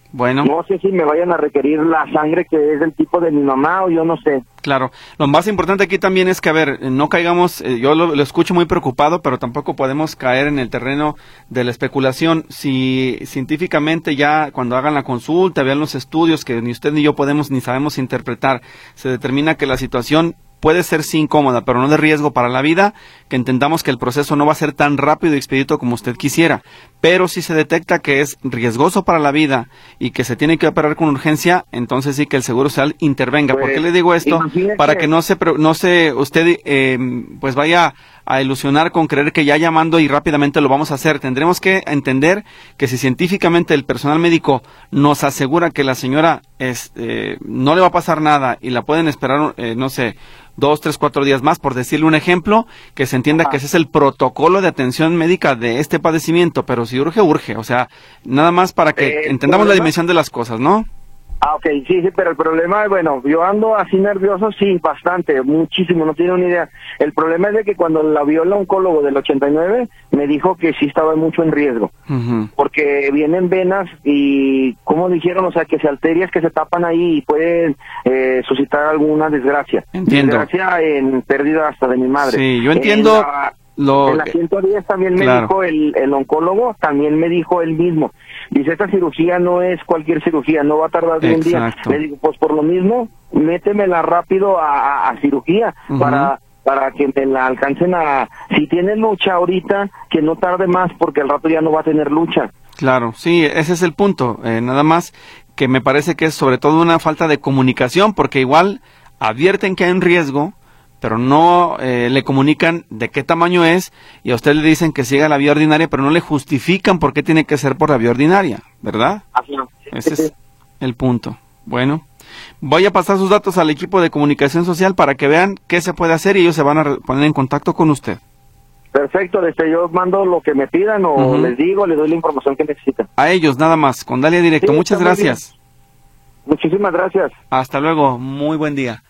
Bueno. No sé si me vayan a requerir la sangre que es del tipo de mi mamá o yo no sé. Claro, lo más importante aquí también es que, a ver, no caigamos, eh, yo lo, lo escucho muy preocupado, pero tampoco podemos caer en el terreno de la especulación. Si científicamente ya cuando hagan la consulta, vean los estudios que ni usted ni yo podemos ni sabemos interpretar, se determina que la situación puede ser sí incómoda, pero no de riesgo para la vida, que entendamos que el proceso no va a ser tan rápido y expedito como usted quisiera, pero si se detecta que es riesgoso para la vida y que se tiene que operar con urgencia, entonces sí que el Seguro Social intervenga. Pues, ¿por qué le digo esto? Para que no se, no se usted eh, pues vaya a ilusionar con creer que ya llamando y rápidamente lo vamos a hacer. Tendremos que entender que si científicamente el personal médico nos asegura que la señora es, eh, no le va a pasar nada y la pueden esperar, eh, no sé, dos, tres, cuatro días más, por decirle un ejemplo, que se entienda Ajá. que ese es el protocolo de atención médica de este padecimiento, pero si urge, urge, o sea, nada más para que eh, entendamos problema? la dimensión de las cosas, ¿no? Ah, ok, sí, sí, pero el problema es, bueno, yo ando así nervioso, sí, bastante, muchísimo, no tiene una idea. El problema es de que cuando la vio el oncólogo del ochenta y nueve, me dijo que sí estaba mucho en riesgo, uh-huh. porque vienen venas y, ¿cómo dijeron? O sea, que se arterias que se tapan ahí y pueden eh, suscitar alguna desgracia. Entiendo. Desgracia en pérdida hasta de mi madre. Sí, yo entiendo. En la, lo... en la ciento diez también me claro. dijo el, el oncólogo, también me dijo él mismo. Dice, esta cirugía no es cualquier cirugía, no va a tardar de un día. Le digo, pues por lo mismo, métemela rápido a, a, a cirugía, uh-huh. para para que me la alcancen a... Si tiene lucha ahorita, que no tarde más, porque al rato ya no va a tener lucha. Claro, sí, ese es el punto. Eh, nada más que me parece que es sobre todo una falta de comunicación, porque igual advierten que hay un riesgo, pero no eh, le comunican de qué tamaño es, y a usted le dicen que siga la vía ordinaria, pero no le justifican por qué tiene que ser por la vía ordinaria, ¿verdad? Así es. Ese es el punto. Bueno, voy a pasar sus datos al equipo de comunicación social para que vean qué se puede hacer y ellos se van a poner en contacto con usted. Perfecto, desde yo mando lo que me pidan o uh-huh. les digo, les doy la información que necesitan. A ellos, nada más, con Dalia Directo. Sí, muchas gracias. Muchísimas gracias. Hasta luego, muy buen día.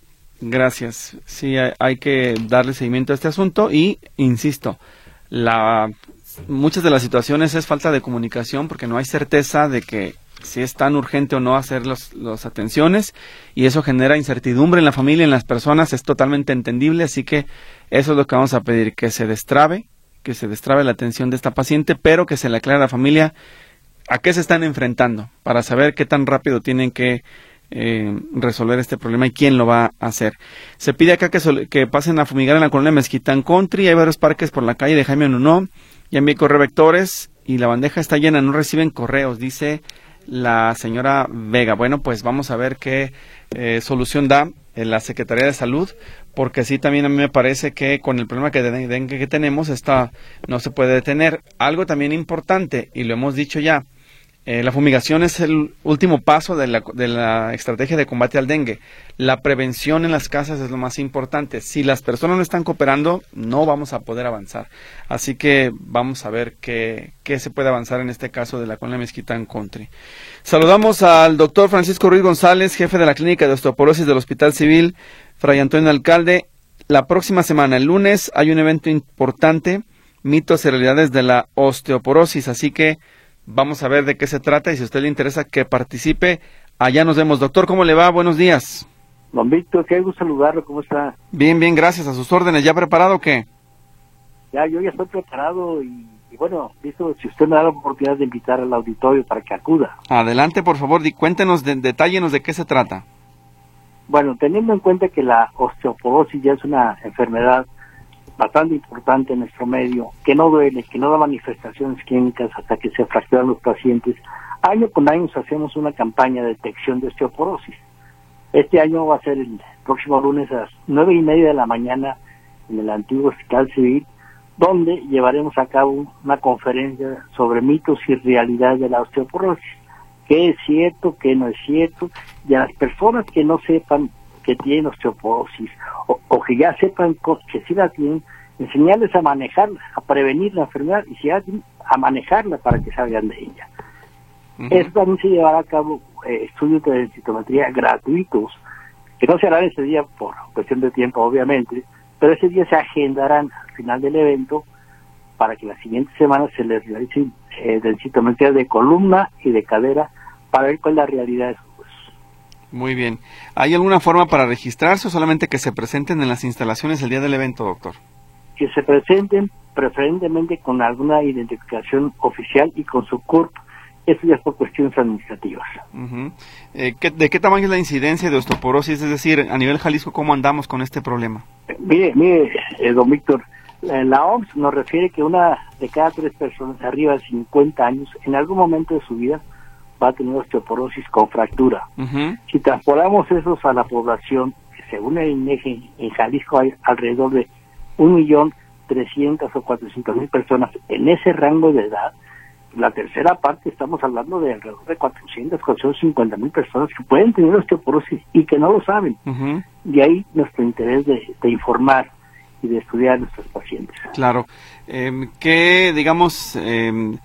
Gracias. Sí, hay, hay que darle seguimiento a este asunto y, insisto, la muchas de las situaciones es falta de comunicación porque no hay certeza de que si es tan urgente o no hacer los, las atenciones y eso genera incertidumbre en la familia, en las personas, es totalmente entendible, así que eso es lo que vamos a pedir, que se destrabe, que se destrabe la atención de esta paciente, pero que se le aclare a la familia a qué se están enfrentando para saber qué tan rápido tienen que Eh, resolver este problema y quién lo va a hacer. Se pide acá que, sol, que pasen a fumigar en la colonia Mezquitán Country. Hay varios parques por la calle de Jaime Nuno. Ya envié correo vectores y la bandeja está llena, no reciben correos, dice la señora Vega. Bueno, pues vamos a ver qué eh, solución da en la Secretaría de Salud, porque sí también a mí me parece que con el problema que de dengue que tenemos, esta no se puede detener. Algo también importante, y lo hemos dicho ya, Eh, la fumigación es el último paso de la, de la estrategia de combate al dengue. La prevención en las casas es lo más importante. Si las personas no están cooperando, no vamos a poder avanzar. Así que vamos a ver qué, qué se puede avanzar en este caso de la colonia Mezquitán Country. Saludamos al doctor Francisco Ruiz González, jefe de la Clínica de Osteoporosis del Hospital Civil Fray Antonio Alcalde. La próxima semana, el lunes, hay un evento importante, mitos y realidades de la osteoporosis, así que vamos a ver de qué se trata y si a usted le interesa que participe, allá nos vemos. Doctor, ¿cómo le va? Buenos días. Don Víctor, qué gusto saludarlo, ¿cómo está? Bien, bien, gracias. A sus órdenes. ¿Ya preparado o qué? Ya, yo ya estoy preparado y, y bueno, visto, si usted me da la oportunidad de invitar al auditorio para que acuda. Adelante, por favor, di, cuéntenos, de, detállenos de qué se trata. Bueno, teniendo en cuenta que la osteoporosis ya es una enfermedad bastante importante en nuestro medio, que no duele, que no da manifestaciones clínicas hasta que se fracturan los pacientes, año con año hacemos una campaña de detección de osteoporosis. Este año va a ser el próximo lunes a las nueve y media de la mañana en el antiguo Hospital Civil, donde llevaremos a cabo una conferencia sobre mitos y realidades de la osteoporosis, qué es cierto, qué no es cierto, y a las personas que no sepan que tienen osteoporosis o, o que ya sepan que sí la tienen, enseñarles a manejarla, a prevenir la enfermedad y si hacen, a manejarla para que salgan de ella. Uh-huh. Esto también se llevará a cabo eh, estudios de densitometría gratuitos, que no se harán ese día por cuestión de tiempo obviamente, pero ese día se agendarán al final del evento para que la siguiente semana se les realicen eh, densitometría de columna y de cadera para ver cuál es la realidad de esos huesos. Muy bien. ¿Hay alguna forma para registrarse o solamente que se presenten en las instalaciones el día del evento, doctor? Que se presenten preferentemente con alguna identificación oficial y con su C U R P. Eso ya es por cuestiones administrativas. Uh-huh. eh, ¿qué, ¿De qué tamaño es la incidencia de osteoporosis? Es decir, a nivel Jalisco, ¿cómo andamos con este problema? Eh, mire, mire, eh, don Víctor, eh, la O M S nos refiere que una de cada tres personas arriba de cincuenta años, en algún momento de su vida, va a tener osteoporosis con fractura. Uh-huh. Si transportamos esos a la población, que según el I N E G I, en Jalisco hay alrededor de un millón trescientas o cuatrocientas mil personas en ese rango de edad. La tercera parte, estamos hablando de alrededor de cuatrocientas, cuatrocientas cincuenta mil personas que pueden tener osteoporosis y que no lo saben. Uh-huh. De ahí nuestro interés de, de informar y de estudiar a nuestros pacientes. Claro. Eh, ¿Qué, digamos, eh,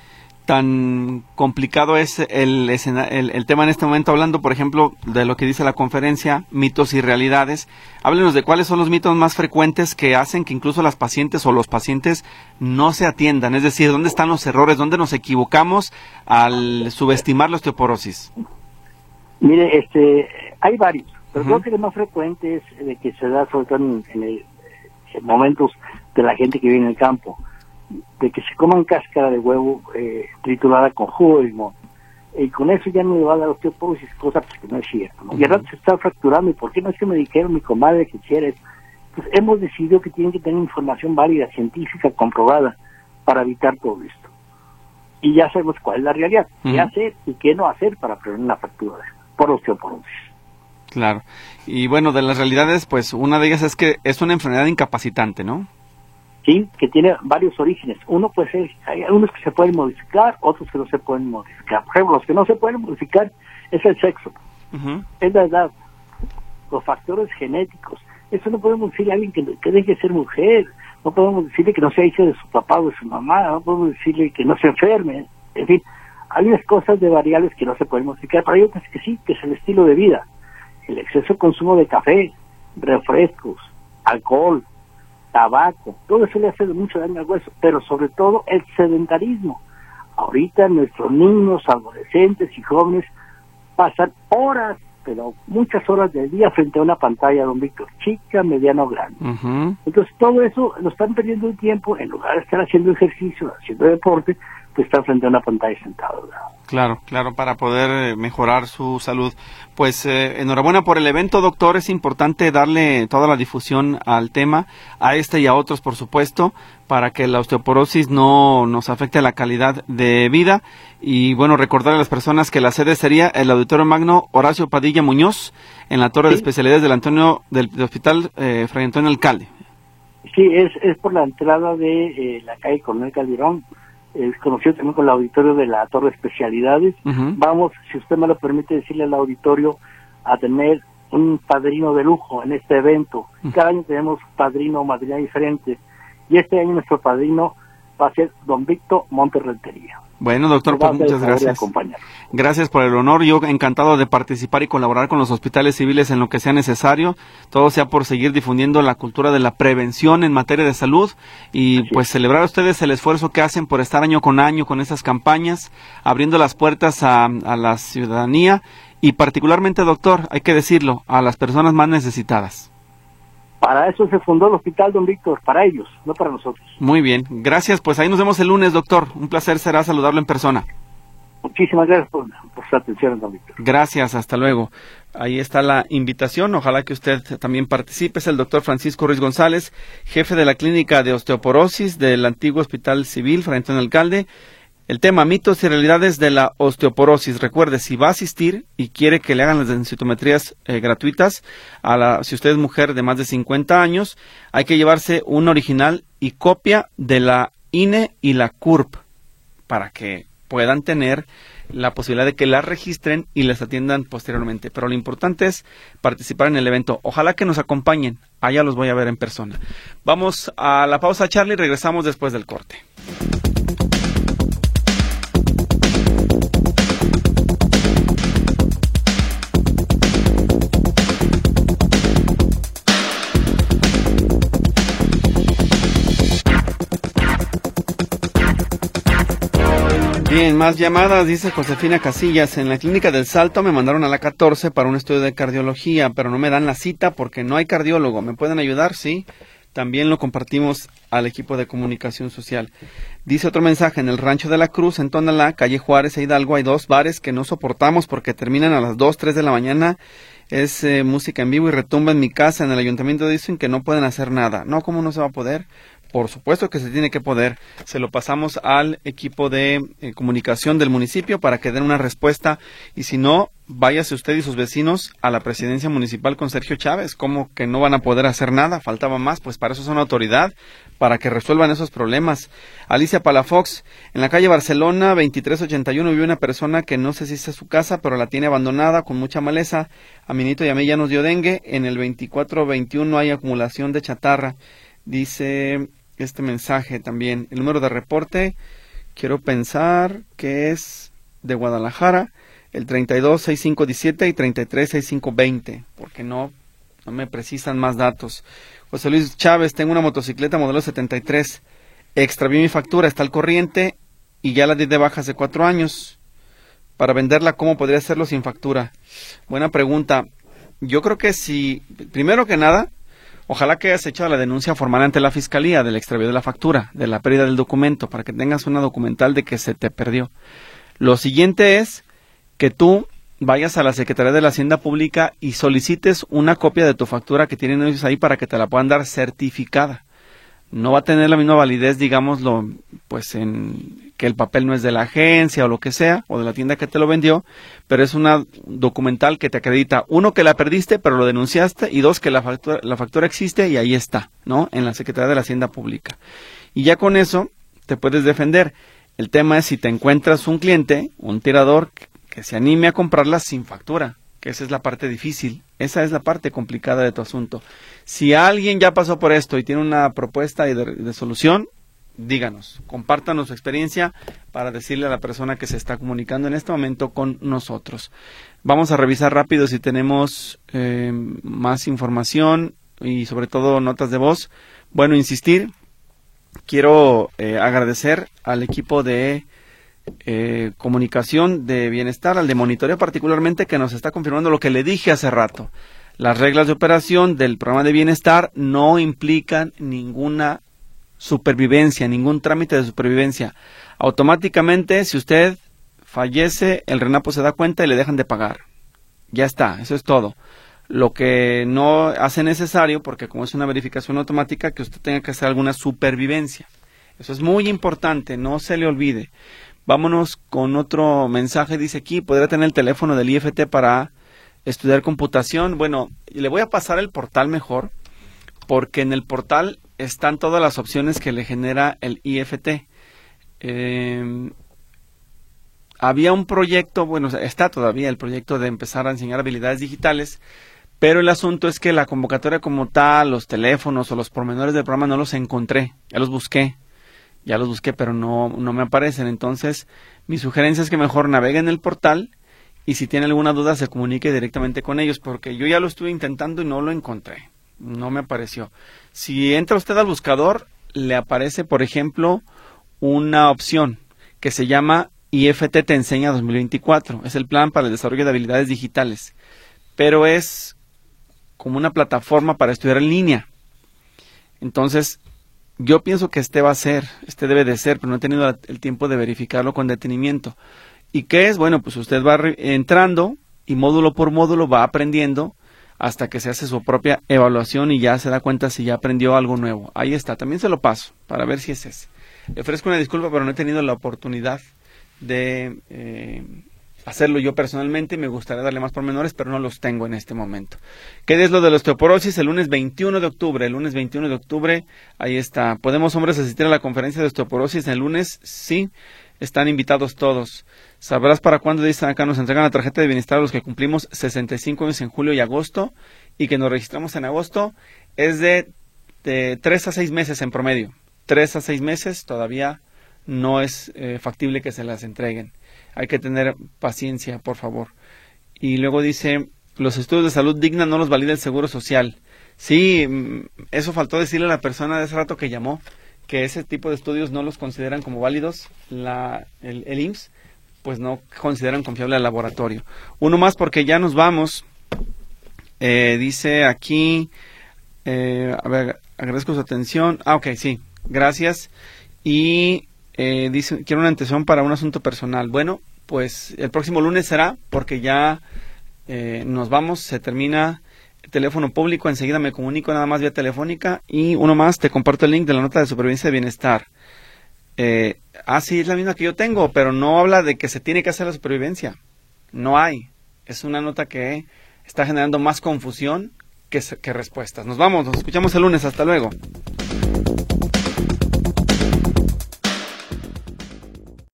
tan complicado es el, el, el tema en este momento, hablando, por ejemplo, de lo que dice la conferencia, mitos y realidades? Háblenos de cuáles son los mitos más frecuentes que hacen que incluso las pacientes o los pacientes no se atiendan. Es decir, ¿dónde están los errores? ¿Dónde nos equivocamos al subestimar la osteoporosis? Mire, este, hay varios, pero Uh-huh. creo que el más frecuente es de que se da sobre todo en, en, el, en momentos de la gente que vive en el campo, de que se coman cáscara de huevo eh, triturada con jugo de limón, y con eso ya no le va a dar osteoporosis, cosa pues, que no es cierto, ¿no? Uh-huh. Y al rato se está fracturando, ¿y por qué no es que me dijeron mi comadre que hiciera eso? Pues hemos decidido que tienen que tener información válida, científica, comprobada, para evitar todo esto. Y ya sabemos cuál es la realidad, uh-huh. qué hacer y qué no hacer para prevenir una fractura por osteoporosis. Claro. Y bueno, de las realidades, pues una de ellas es que es una enfermedad incapacitante, ¿no? Sí, que tiene varios orígenes. Uno puede ser, hay unos que se pueden modificar, otros que no se pueden modificar. Por ejemplo, los que no se pueden modificar es el sexo, uh-huh. es la edad, los factores genéticos. Eso no podemos decirle a alguien que, que deje de ser mujer, no podemos decirle que no sea hijo de su papá o de su mamá, no podemos decirle que no se enferme. En fin, hay unas cosas de variables que no se pueden modificar, pero hay otras que sí, que es el estilo de vida. El exceso de consumo de café, refrescos, alcohol, tabaco, todo eso le hace mucho daño al hueso, pero sobre todo el sedentarismo. Ahorita nuestros niños, adolescentes y jóvenes pasan horas, pero muchas horas del día frente a una pantalla, don Víctor, chica, mediana o grande. Uh-huh. Entonces todo eso lo están perdiendo el tiempo, en lugar de estar haciendo ejercicio, haciendo deporte, pues están frente a una pantalla sentado, ¿verdad? Claro, claro, para poder mejorar su salud. Pues eh, enhorabuena por el evento, doctor. Es importante darle toda la difusión al tema, a este y a otros, por supuesto, para que la osteoporosis no nos afecte la calidad de vida. Y bueno, recordar a las personas que la sede sería el Auditorio Magno Horacio Padilla Muñoz, en la Torre ¿Sí? de Especialidades del Antonio del, del Hospital eh, Fray Antonio Alcalde. Sí, es, es por la entrada de eh, la calle Coronel Calderón. Es conocido también con el auditorio de la Torre de Especialidades. Uh-huh. Vamos, si usted me lo permite, decirle al auditorio a tener un padrino de lujo en este evento. Uh-huh. Cada año tenemos padrino o madrina diferente, y este año nuestro padrino va a ser don Víctor Montes Rentería. Bueno, doctor, pues muchas gracias. Gracias por el honor. Yo encantado de participar y colaborar con los hospitales civiles en lo que sea necesario. Todo sea por seguir difundiendo la cultura de la prevención en materia de salud y Así pues es. celebrar a ustedes el esfuerzo que hacen por estar año con año con esas campañas, abriendo las puertas a, a la ciudadanía y particularmente, doctor, hay que decirlo, a las personas más necesitadas. Para eso se fundó el hospital, don Víctor, para ellos, no para nosotros. Muy bien, gracias, pues ahí nos vemos el lunes, doctor. Un placer será saludarlo en persona. Muchísimas gracias por, por su atención, don Víctor. Gracias, hasta luego. Ahí está la invitación, ojalá que usted también participe. Es el doctor Francisco Ruiz González, jefe de la clínica de osteoporosis del antiguo Hospital Civil Fray Antonio Alcalde. El tema, mitos y realidades de la osteoporosis. Recuerde, si va a asistir y quiere que le hagan las densitometrías eh, gratuitas, a la, si usted es mujer de más de cincuenta años, hay que llevarse un original y copia de la I N E y la C U R P para que puedan tener la posibilidad de que la registren y les atiendan posteriormente. Pero lo importante es participar en el evento. Ojalá que nos acompañen. Allá los voy a ver en persona. Vamos a la pausa, Charlie, y regresamos después del corte. Bien, más llamadas, dice Josefina Casillas. En la clínica del Salto me mandaron a la catorce para un estudio de cardiología, pero no me dan la cita porque no hay cardiólogo. ¿Me pueden ayudar? Sí. También lo compartimos al equipo de comunicación social. Dice otro mensaje, en el Rancho de la Cruz, en Tonalá, calle Juárez e Hidalgo, hay dos bares que no soportamos porque terminan a las dos, tres de la mañana. Es eh, música en vivo y retumba en mi casa. En el ayuntamiento dicen que no pueden hacer nada. No, ¿cómo no se va a poder? Por supuesto que se tiene que poder. Se lo pasamos al equipo de eh, comunicación del municipio para que den una respuesta. Y si no, váyase usted y sus vecinos a la presidencia municipal con Sergio Chávez. ¿Cómo que no van a poder hacer nada? Faltaba más. Pues para eso son autoridad, para que resuelvan esos problemas. Alicia Palafox, en la calle Barcelona, veintitrés ochenta y uno, vive una persona que no sé si es su casa, pero la tiene abandonada con mucha maleza. A Minito y a mí ya nos dio dengue. En el veinticuatro veintiuno hay acumulación de chatarra. Dice este mensaje también, el número de reporte, quiero pensar que es de Guadalajara, el treinta y dos, sesenta y cinco diecisiete y treinta y tres, sesenta y cinco veinte, porque no, no me precisan más datos. José Luis Chávez, tengo una motocicleta modelo setenta y tres, extravié mi factura, está al corriente y ya la di de baja hace cuatro años. Para venderla, ¿cómo podría hacerlo sin factura? Buena pregunta. Yo creo que si, primero que nada, ojalá que hayas hecho la denuncia formal ante la Fiscalía del extravío de la factura, de la pérdida del documento, para que tengas una documental de que se te perdió. Lo siguiente es que tú vayas a la Secretaría de la Hacienda Pública y solicites una copia de tu factura que tienen ellos ahí para que te la puedan dar certificada. No va a tener la misma validez, digámoslo, pues en que el papel no es de la agencia o lo que sea, o de la tienda que te lo vendió, pero es una documental que te acredita, uno, que la perdiste, pero lo denunciaste, y dos, que la factura, la factura existe y ahí está, ¿no? En la Secretaría de la Hacienda Pública. Y ya con eso te puedes defender. El tema es si te encuentras un cliente, un tirador, que se anime a comprarla sin factura, que esa es la parte difícil, esa es la parte complicada de tu asunto. Si alguien ya pasó por esto y tiene una propuesta de, de solución, díganos, compártanos su experiencia para decirle a la persona que se está comunicando en este momento con nosotros. Vamos a revisar rápido si tenemos eh, más información y sobre todo notas de voz. Bueno, insistir, quiero eh, agradecer al equipo de eh, comunicación de bienestar, al de monitoreo particularmente, que nos está confirmando lo que le dije hace rato. Las reglas de operación del programa de bienestar no implican ninguna supervivencia, ningún trámite de supervivencia. Automáticamente, si usted fallece, el RENAPO se da cuenta y le dejan de pagar. Ya está, eso es todo. Lo que no hace necesario, porque como es una verificación automática, que usted tenga que hacer alguna supervivencia. Eso es muy importante, no se le olvide. Vámonos con otro mensaje, dice aquí, ¿podría tener el teléfono del I F T para estudiar computación? Bueno, le voy a pasar el portal mejor, porque en el portal están todas las opciones que le genera el I F T. Eh, había un proyecto, bueno, está todavía el proyecto de empezar a enseñar habilidades digitales, pero el asunto es que la convocatoria como tal, los teléfonos o los pormenores del programa no los encontré, ya los busqué, ya los busqué, pero no, no me aparecen. Entonces, mi sugerencia es que mejor navegue en el portal y si tiene alguna duda se comunique directamente con ellos, porque yo ya lo estuve intentando y no lo encontré, no me apareció. Si entra usted al buscador, le aparece, por ejemplo, una opción que se llama I F T Te Enseña dos mil veinticuatro. Es el plan para el desarrollo de habilidades digitales, pero es como una plataforma para estudiar en línea. Entonces, yo pienso que este va a ser, este debe de ser, pero no he tenido el tiempo de verificarlo con detenimiento. ¿Y qué es? Bueno, pues usted va entrando y módulo por módulo va aprendiendo hasta que se hace su propia evaluación y ya se da cuenta si ya aprendió algo nuevo. Ahí está, también se lo paso para ver si es ese. Le ofrezco una disculpa, pero no he tenido la oportunidad de eh, hacerlo yo personalmente. Me gustaría darle más pormenores, pero no los tengo en este momento. ¿Qué es lo de la osteoporosis? El lunes veintiuno de octubre, el lunes veintiuno de octubre, ahí está. ¿Podemos, hombres, asistir a la conferencia de osteoporosis el lunes? Sí, están invitados todos. ¿Sabrás para cuándo? Dicen acá, nos entregan la tarjeta de bienestar a los que cumplimos sesenta y cinco años en julio y agosto y que nos registramos en agosto. Es de, de tres a seis meses en promedio. tres a seis meses todavía no es eh, factible que se las entreguen. Hay que tener paciencia, por favor. Y luego dice, los estudios de salud digna no los valida el Seguro Social. Sí, eso faltó decirle a la persona de ese rato que llamó, que ese tipo de estudios no los consideran como válidos, la, el, el I M S S, pues no consideran confiable al laboratorio. Uno más porque ya nos vamos. Eh, dice aquí, eh, a ver, agradezco su atención. Ah, ok, sí, gracias. Y eh, dice, quiero una atención para un asunto personal. Bueno, pues el próximo lunes será, porque ya eh, nos vamos, se termina el teléfono público, enseguida me comunico nada más vía telefónica. Y uno más, te comparto el link de la nota de supervivencia de bienestar. Eh, ah, sí, es la misma que yo tengo, pero no habla de que se tiene que hacer la supervivencia. No hay. Es una nota que está generando más confusión que, que respuestas. Nos vamos, nos escuchamos el lunes. Hasta luego.